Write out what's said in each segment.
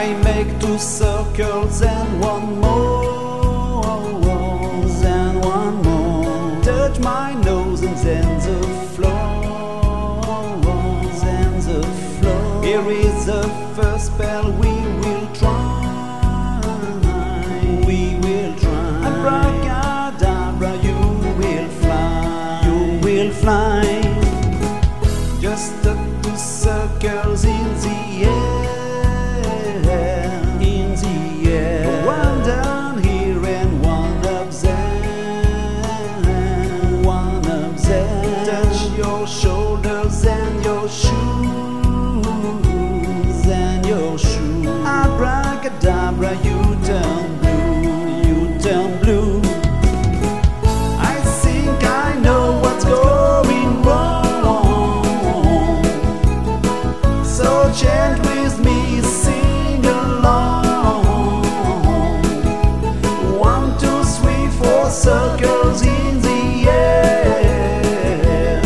I make 2 circles and one more, and one more. Touch my nose and then the floor, then the floor. Here is the first spell we will try. We will try. Abracadabra, you will fly. You will fly. Just the 2 circles in the air, in the air. One down here and one up there, one up there. Touch your shoulders and your shoes, and your shoes. Abracadabra, you turn blue, you turn blue. I think I know what's going wrong. So chant with me, sing along. 1, 2, 3, 4 circles in the air.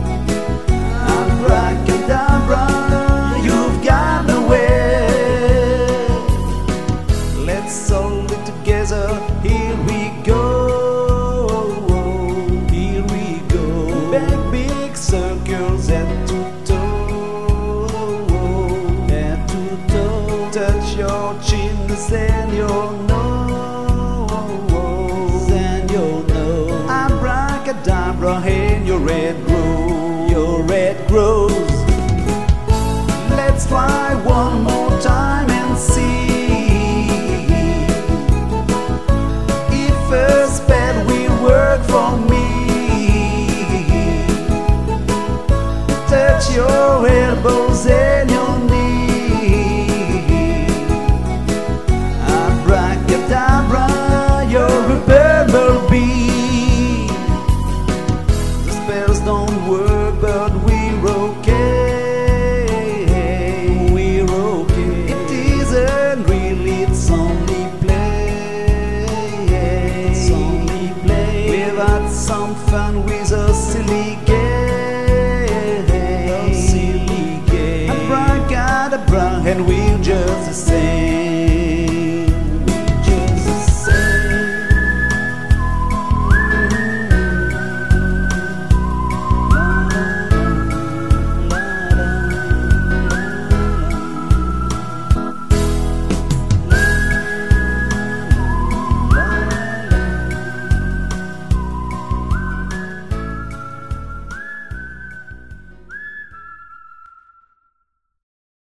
Abracadabra, you've got away. Let's all live together. Here we go. Here we go. Big, big circles head to touch your chin and your nose, and your nose. Abracadabra, and your red grows, your red grows. Let's fly one more.